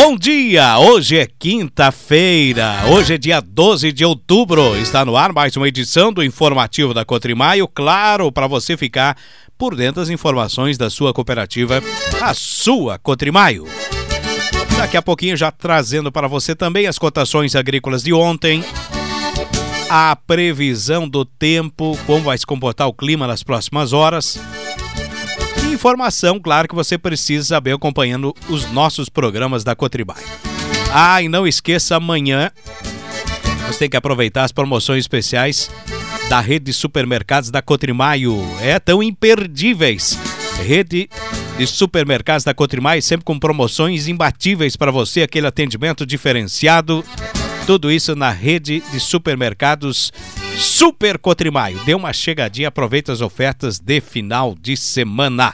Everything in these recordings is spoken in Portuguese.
Bom dia! Hoje é quinta-feira, hoje é dia 12 de outubro. Está no ar mais uma edição do Informativo da Cotrimaio, claro, para você ficar por dentro das informações da sua cooperativa, a sua Cotrimaio. Daqui a pouquinho já trazendo para você também as cotações agrícolas de ontem, a previsão do tempo, como vai se comportar o clima nas próximas horas. Informação, claro, que você precisa saber acompanhando os nossos programas da Cotrimaio. E não esqueça, amanhã você tem que aproveitar as promoções especiais da rede de supermercados da Cotrimaio. Tão imperdíveis. Rede de supermercados da Cotrimaio, sempre com promoções imbatíveis para você, aquele atendimento diferenciado. Tudo isso na rede de supermercados Super Cotrimaio. Dê uma chegadinha, aproveita as ofertas de final de semana.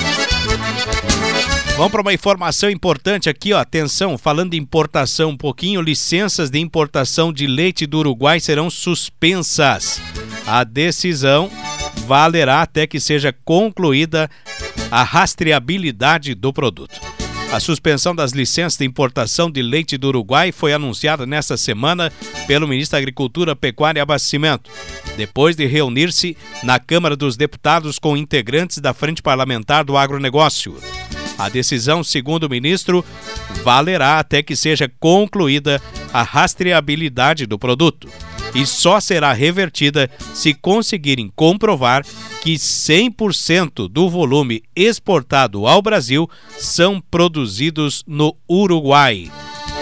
Vamos para uma informação importante aqui, ó. Atenção, falando de importação um pouquinho, licenças de importação de leite do Uruguai serão suspensas. A decisão valerá até que seja concluída a rastreabilidade do produto. A suspensão das licenças de importação de leite do Uruguai foi anunciada nesta semana pelo ministro da Agricultura, Pecuária e Abastecimento, depois de reunir-se na Câmara dos Deputados com integrantes da Frente Parlamentar do Agronegócio. A decisão, segundo o ministro, valerá até que seja concluída a rastreabilidade do produto e só será revertida se conseguirem comprovar que 100% do volume exportado ao Brasil são produzidos no Uruguai.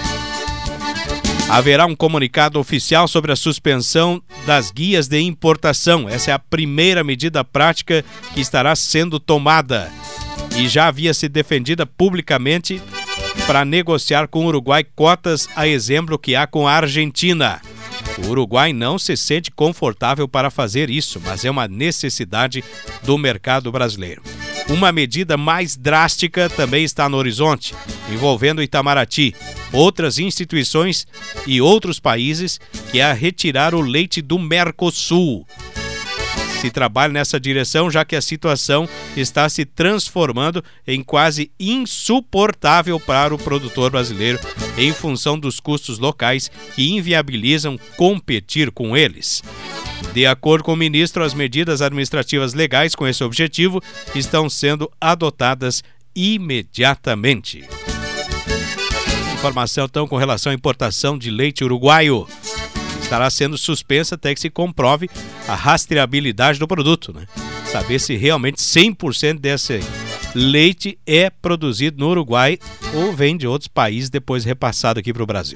Haverá um comunicado oficial sobre a suspensão das guias de importação. Essa é a primeira medida prática que estará sendo tomada e já havia sido defendida publicamente para negociar com o Uruguai cotas a exemplo que há com a Argentina. O Uruguai não se sente confortável para fazer isso, mas é uma necessidade do mercado brasileiro. Uma medida mais drástica também está no horizonte, envolvendo Itamaraty, outras instituições e outros países, que é a retirar o leite do Mercosul. Se trabalha nessa direção, já que a situação está se transformando em quase insuportável para o produtor brasileiro em função dos custos locais que inviabilizam competir com eles. De acordo com o ministro, as medidas administrativas legais com esse objetivo estão sendo adotadas imediatamente. Informação então com relação à importação de leite uruguaio. Estará sendo suspensa até que se comprove a rastreabilidade do produto, né? Saber se realmente 100% desse leite é produzido no Uruguai ou vem de outros países depois repassado aqui para o Brasil.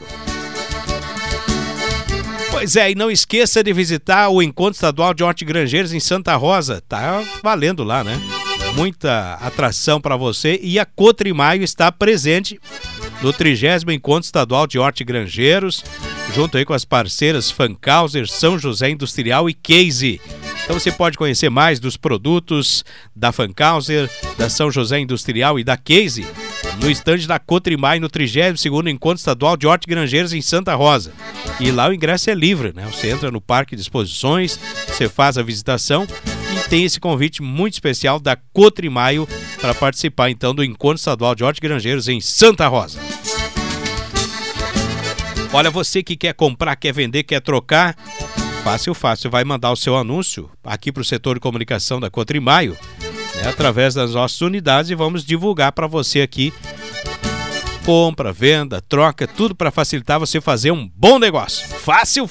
Pois é, e não esqueça de visitar o Encontro Estadual de Hortigranjeiros em Santa Rosa. Tá valendo lá, né? Muita atração para você e a Cotrimaio está presente no 30º Encontro Estadual de Hortigranjeiros, junto aí com as parceiras Fankhauser, São José Industrial e Case. Então você pode conhecer mais dos produtos da Fankhauser, da São José Industrial e da Case no estande da Cotrimaio no 32º Encontro Estadual de Hortigranjeiros em Santa Rosa. E lá o ingresso é livre, né? Você entra no Parque de Exposições, você faz a visitação e tem esse convite muito especial da Cotrimaio para participar então do Encontro Estadual de Hortigranjeiros em Santa Rosa. Olha, você que quer comprar, quer vender, quer trocar, fácil, vai mandar o seu anúncio aqui para o setor de comunicação da Cotrimaio, né, através das nossas unidades, e vamos divulgar para você aqui compra, venda, troca, tudo para facilitar você fazer um bom negócio. Fácil.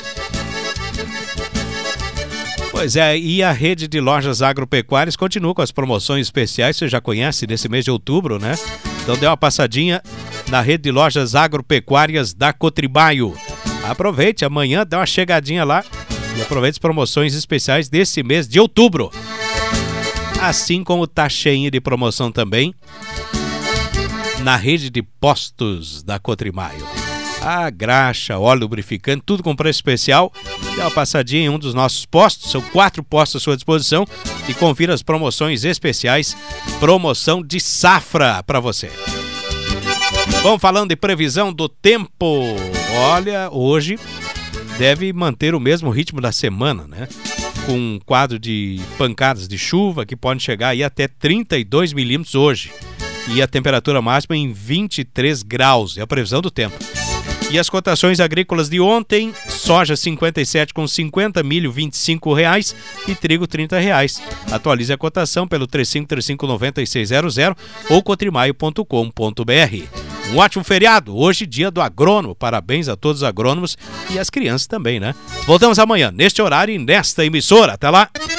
Pois é, e a rede de lojas agropecuárias continua com as promoções especiais, você já conhece, nesse mês de outubro, né? Então dê uma passadinha na rede de lojas agropecuárias da Cotrimaio. Aproveite, amanhã dá uma chegadinha lá e aproveite as promoções especiais desse mês de outubro. Assim como tá cheinho de promoção também na rede de postos da Cotrimaio. A graxa, óleo lubrificante, tudo com preço especial. Dê uma passadinha em um dos nossos postos, são 4 postos à sua disposição, e confira as promoções especiais, promoção de safra para você. Vamos falando de previsão do tempo. Olha, hoje deve manter o mesmo ritmo da semana, né? Com um quadro de pancadas de chuva que podem chegar aí até 32 milímetros hoje. e a temperatura máxima em 23 graus. É a previsão do tempo. E as cotações agrícolas de ontem: soja 57,50, milho R$25 e trigo R$30. Atualize a cotação pelo 3535-9600 ou cotrimaio.com.br. Um ótimo feriado, hoje dia do agrônomo. Parabéns a todos os agrônomos e as crianças também, né? Voltamos amanhã, neste horário e nesta emissora. Até lá!